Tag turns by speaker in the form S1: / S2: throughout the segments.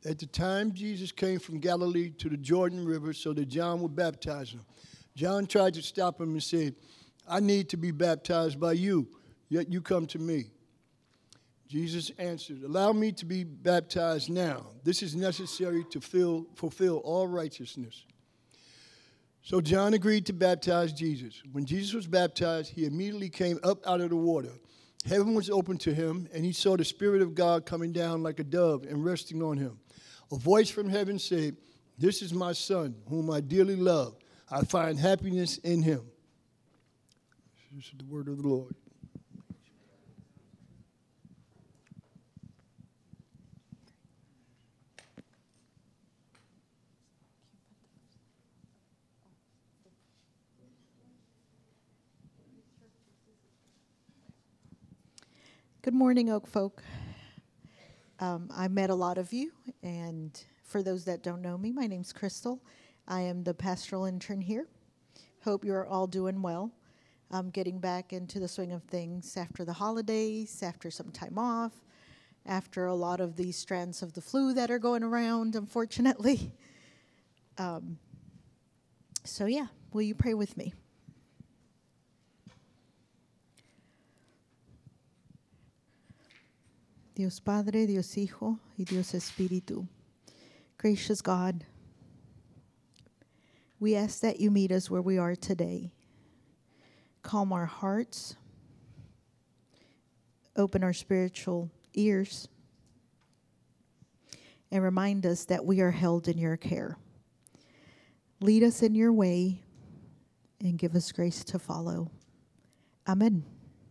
S1: At the time, Jesus came from Galilee to the Jordan River so that John would baptize him. John tried to stop him and said, I need to be baptized by you, yet you come to me. Jesus answered, allow me to be baptized now. This is necessary to fulfill all righteousness. So John agreed to baptize Jesus. When Jesus was baptized, he immediately came up out of the water. Heaven was opened to him, and he saw the Spirit of God coming down like a dove and resting on him. A voice from heaven said, this is my Son, whom I dearly love. I find happiness in him. This is the word of the Lord.
S2: Good morning, Oak Folk. I met a lot of you, and for those that don't know me, my name's Crystal. I am the pastoral intern here. Hope you're all doing well. I'm getting back into the swing of things after the holidays, after some time off, after a lot of these strands of the flu that are going around, unfortunately. So yeah, will you pray with me? Dios Padre, Dios Hijo, y Dios Espíritu. Gracious God, we ask that you meet us where we are today. Calm our hearts, open our spiritual ears, and remind us that we are held in your care. Lead us in your way and give us grace to follow. Amen.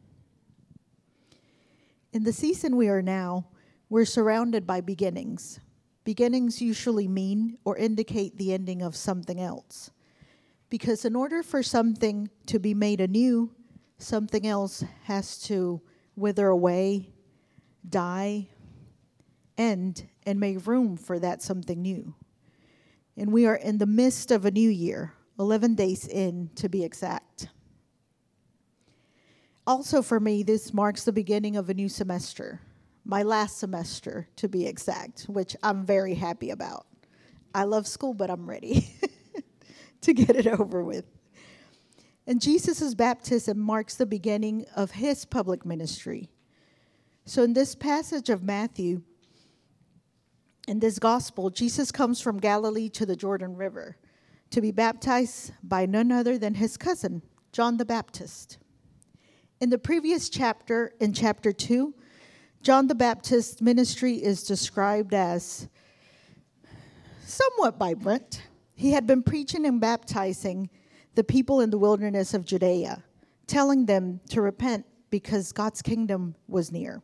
S2: In the season we are now, we're surrounded by beginnings. Beginnings usually mean or indicate the ending of something else. Because in order for something to be made anew, something else has to wither away, die, end, and make room for that something new. And we are in the midst of a new year, 11 days in to be exact. Also for me, this marks the beginning of a new semester, my last semester to be exact, which I'm very happy about. I love school, but I'm ready to get it over with. And Jesus' baptism marks the beginning of his public ministry. So in this passage of Matthew, in this gospel, Jesus comes from Galilee to the Jordan River to be baptized by none other than his cousin, John the Baptist. In the previous chapter, in chapter 2, John the Baptist's ministry is described as somewhat vibrant. He had been preaching and baptizing the people in the wilderness of Judea, telling them to repent because God's kingdom was near.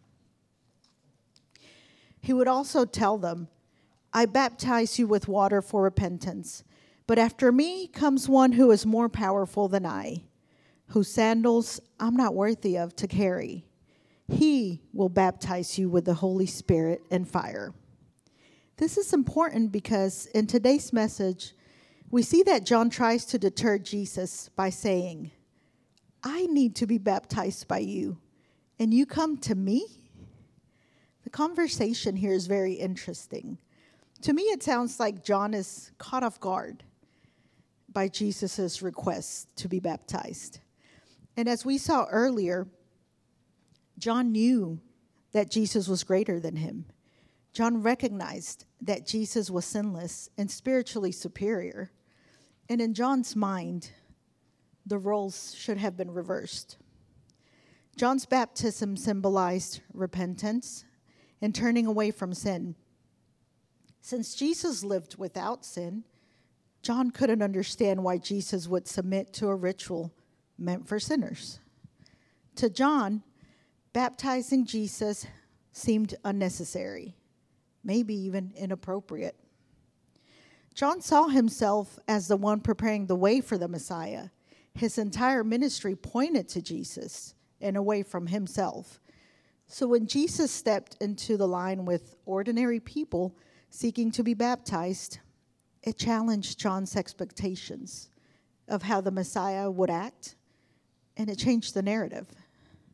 S2: He would also tell them, I baptize you with water for repentance, but after me comes one who is more powerful than I, whose sandals I'm not worthy of to carry. He will baptize you with the Holy Spirit and fire. This is important because in today's message, we see that John tries to deter Jesus by saying, I need to be baptized by you, and you come to me? The conversation here is very interesting. To me, it sounds like John is caught off guard by Jesus' request to be baptized. And as we saw earlier, John knew that Jesus was greater than him. John recognized that Jesus was sinless and spiritually superior. And in John's mind, the roles should have been reversed. John's baptism symbolized repentance and turning away from sin. Since Jesus lived without sin, John couldn't understand why Jesus would submit to a ritual meant for sinners. To John, baptizing Jesus seemed unnecessary, maybe even inappropriate. John saw himself as the one preparing the way for the Messiah. His entire ministry pointed to Jesus and away from himself. So when Jesus stepped into the line with ordinary people seeking to be baptized, it challenged John's expectations of how the Messiah would act, and it changed the narrative.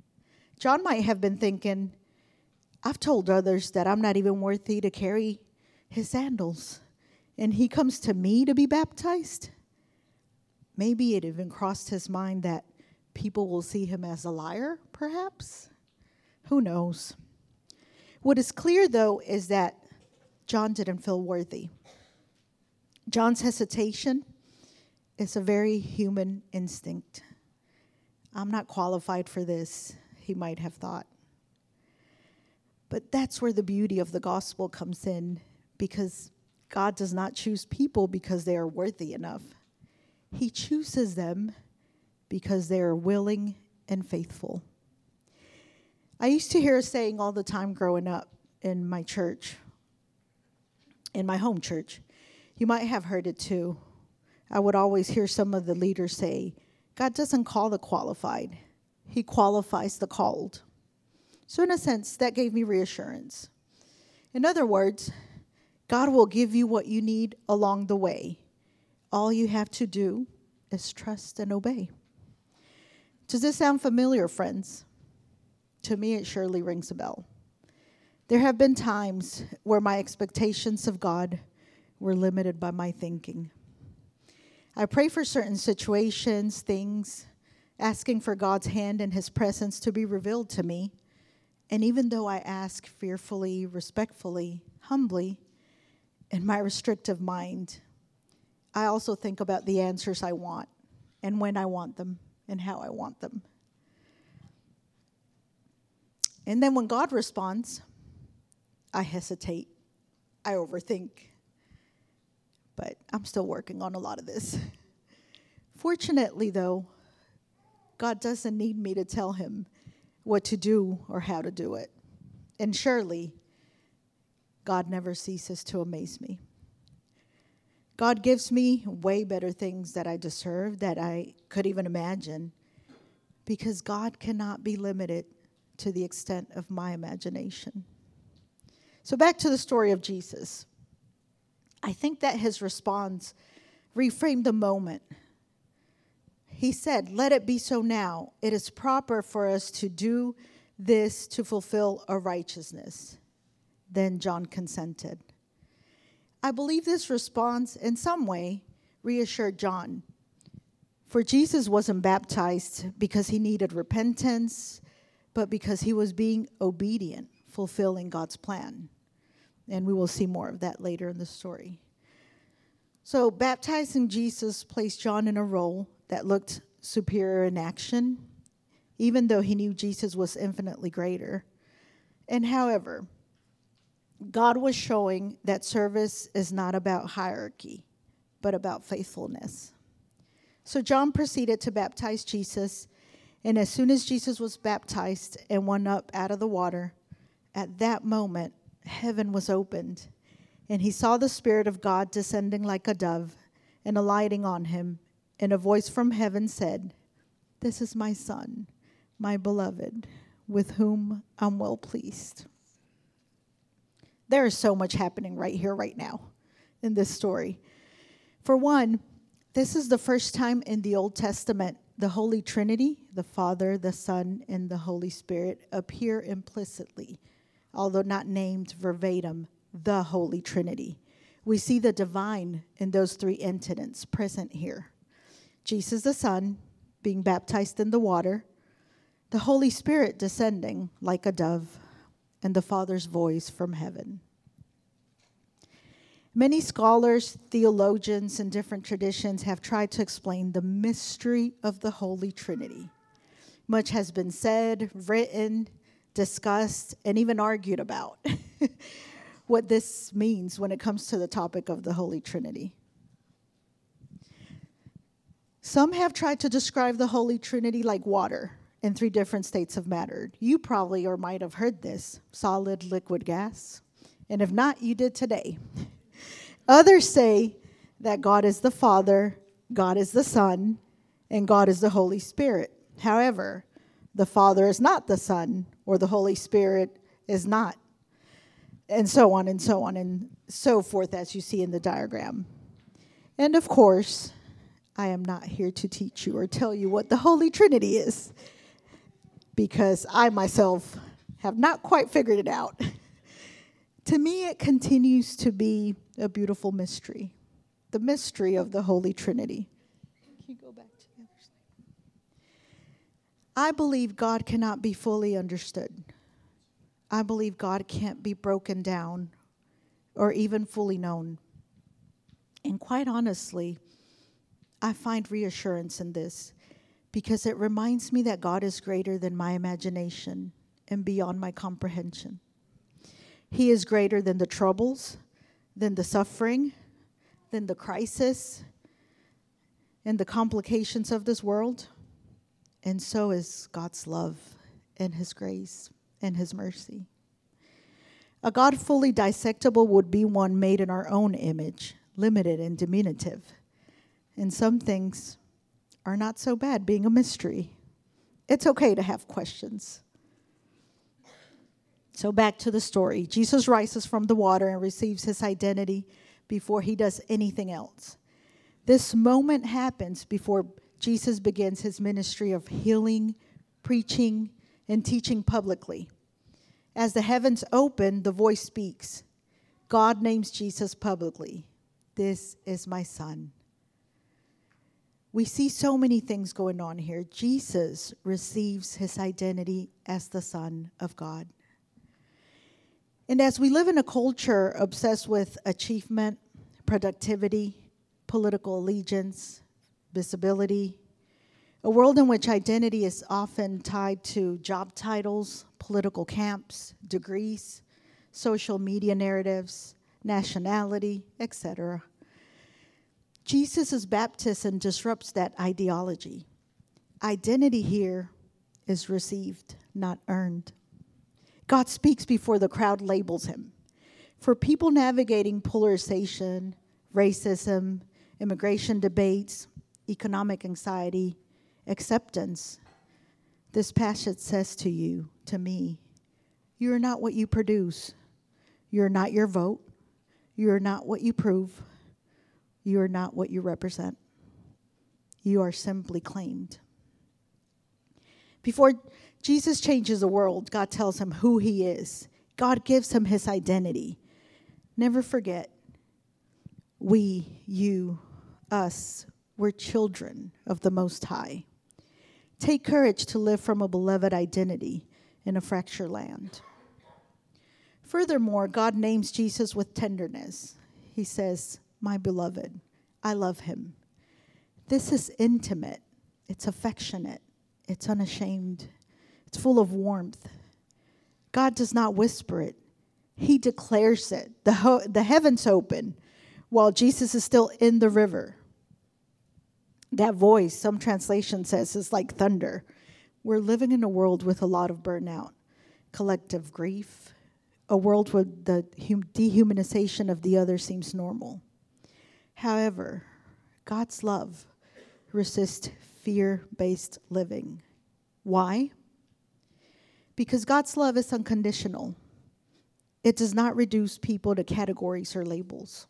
S2: John might have been thinking, I've told others that I'm not even worthy to carry his sandals. And he comes to me to be baptized. Maybe it even crossed his mind that people will see him as a liar, perhaps. Who knows? What is clear, though, is that John didn't feel worthy. John's hesitation is a very human instinct. I'm not qualified for this, he might have thought. But that's where the beauty of the gospel comes in, because God does not choose people because they are worthy enough. He chooses them because they are willing and faithful. I used to hear a saying all the time growing up in my church, in my home church. You might have heard it too. I would always hear some of the leaders say, God doesn't call the qualified. He qualifies the called. So in a sense, that gave me reassurance. In other words, God will give you what you need along the way. All you have to do is trust and obey. Does this sound familiar, friends? To me, it surely rings a bell. There have been times where my expectations of God were limited by my thinking. I pray for certain situations, things, asking for God's hand and his presence to be revealed to me. And even though I ask fearfully, respectfully, humbly, in my restrictive mind, I also think about the answers I want and when I want them and how I want them. And then when God responds, I hesitate, I overthink. But I'm still working on a lot of this. Fortunately, though, God doesn't need me to tell him what to do or how to do it. And surely, God never ceases to amaze me. God gives me way better things that I deserve, that I could even imagine, because God cannot be limited to the extent of my imagination. So back to the story of Jesus. I think that his response reframed the moment. He said, "Let it be so now. It is proper for us to do this to fulfill a righteousness." Then John consented. I believe this response in some way reassured John. For Jesus wasn't baptized because he needed repentance, but because he was being obedient, fulfilling God's plan. And we will see more of that later in the story. So baptizing Jesus placed John in a role that looked superior in action, even though he knew Jesus was infinitely greater. And however, God was showing that service is not about hierarchy, but about faithfulness. So John proceeded to baptize Jesus, and as soon as Jesus was baptized and went up out of the water, at that moment, heaven was opened, and he saw the Spirit of God descending like a dove and alighting on him, and a voice from heaven said, "This is my Son, my beloved, with whom I'm well pleased." There is so much happening right here, right now, in this story. For one, this is the first time in the Old Testament the Holy Trinity, the Father, the Son, and the Holy Spirit, appear implicitly, although not named verbatim, the Holy Trinity. We see the divine in those three entities present here. Jesus the Son being baptized in the water, the Holy Spirit descending like a dove, and the Father's voice from heaven. Many scholars, theologians, and different traditions have tried to explain the mystery of the Holy Trinity. Much has been said, written, discussed, and even argued about what this means when it comes to the topic of the Holy Trinity. Some have tried to describe the Holy Trinity like water in three different states of matter. You probably or might have heard this: solid, liquid, gas. And if not, you did today. Others say that God is the Father, God is the Son, and God is the Holy Spirit. However, the Father is not the Son, or the Holy Spirit is not, and so on and so on and so forth, as you see in the diagram. And of course, I am not here to teach you or tell you what the Holy Trinity is, because I myself have not quite figured it out. To me, it continues to be a beautiful mystery, the mystery of the Holy Trinity. Can you go back to the other slide? I believe God cannot be fully understood. I believe God can't be broken down or even fully known. And quite honestly, I find reassurance in this because it reminds me that God is greater than my imagination and beyond my comprehension. He is greater than the troubles, than the suffering, than the crisis, and the complications of this world. And so is God's love and His grace and His mercy. A God fully dissectable would be one made in our own image, limited and diminutive. And some things are not so bad being a mystery. It's okay to have questions. So back to the story. Jesus rises from the water and receives his identity before he does anything else. This moment happens before Jesus begins his ministry of healing, preaching, and teaching publicly. As the heavens open, the voice speaks. God names Jesus publicly. This is my son. We see so many things going on here. Jesus receives his identity as the Son of God. And as we live in a culture obsessed with achievement, productivity, political allegiance, visibility, a world in which identity is often tied to job titles, political camps, degrees, social media narratives, nationality, etc., Jesus' baptism disrupts that ideology. Identity here is received, not earned. God speaks before the crowd labels him. For people navigating polarization, racism, immigration debates, economic anxiety, acceptance, this passage says to you, to me, you are not what you produce. You are not your vote. You are not what you prove. You are not what you represent. You are simply claimed. Before Jesus changes the world, God tells him who he is. God gives him his identity. Never forget, we, you, us, we're children of the Most High. Take courage to live from a beloved identity in a fractured land. Furthermore, God names Jesus with tenderness. He says, my beloved, I love him. This is intimate. It's affectionate. It's unashamed. It's full of warmth. God does not whisper it. He declares it. The heavens open while Jesus is still in the river. That voice, some translation says, is like thunder. We're living in a world with a lot of burnout, collective grief, a world where the dehumanization of the other seems normal. However, God's love resists fear-based living. Why? Because God's love is unconditional. It does not reduce people to categories or labels.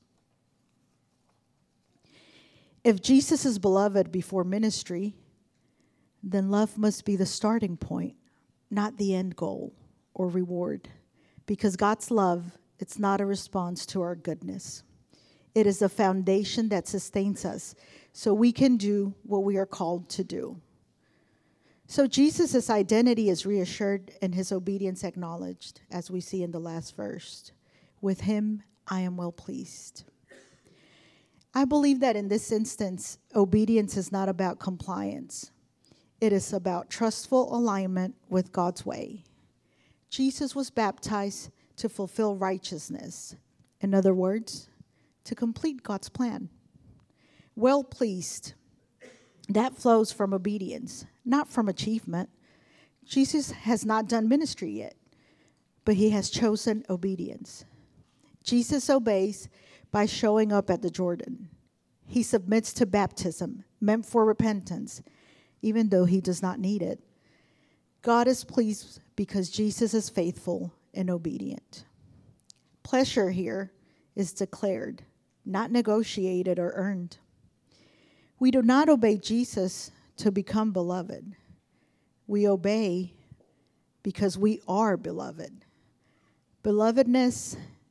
S2: If Jesus is beloved before ministry, then love must be the starting point, not the end goal or reward. Because God's love, it's not a response to our goodness. It is a foundation that sustains us so we can do what we are called to do. So Jesus' identity is reassured and his obedience acknowledged, as we see in the last verse. With him, I am well pleased. I believe that in this instance, obedience is not about compliance. It is about trustful alignment with God's way. Jesus was baptized to fulfill righteousness. In other words, to complete God's plan. Well pleased. That flows from obedience, not from achievement. Jesus has not done ministry yet, but he has chosen obedience. Jesus obeys by showing up at the Jordan. He submits to baptism, meant for repentance, even though he does not need it. God is pleased because Jesus is faithful and obedient. Pleasure here is declared, not negotiated or earned. We do not obey Jesus to become beloved. We obey because we are beloved. Belovedness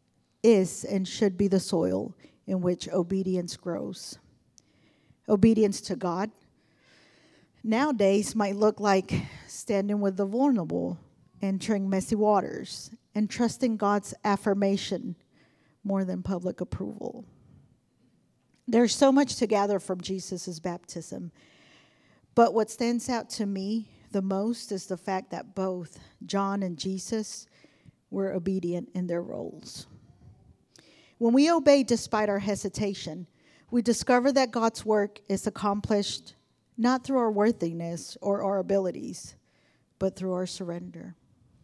S2: is and should be the soil in which obedience grows. Obedience to God nowadays might look like standing with the vulnerable, entering messy waters, and trusting God's affirmation more than public approval. There's so much to gather from Jesus' baptism, but what stands out to me the most is the fact that both John and Jesus were obedient in their roles. When we obey despite our hesitation, we discover that God's work is accomplished not through our worthiness or our abilities, but through our surrender.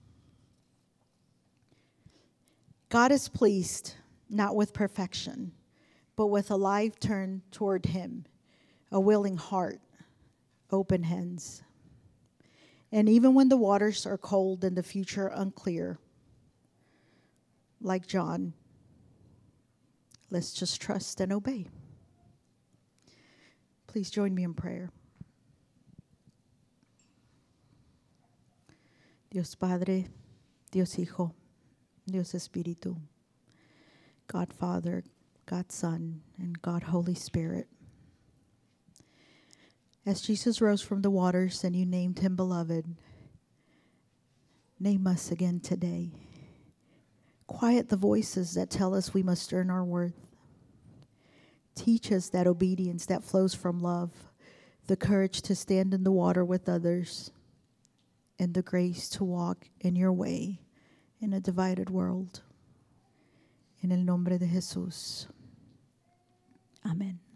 S2: God is pleased not with perfection, but with a life turned toward Him, a willing heart, open hands. And even when the waters are cold and the future unclear, like John, let's just trust and obey. Please join me in prayer. Dios Padre, Dios Hijo, Dios Espíritu, God Father, God Son, and God Holy Spirit. As Jesus rose from the waters and you named him beloved, name us again today. Quiet the voices that tell us we must earn our worth. Teach us that obedience that flows from love, the courage to stand in the water with others, and the grace to walk in your way in a divided world. En el nombre de Jesús. Amén.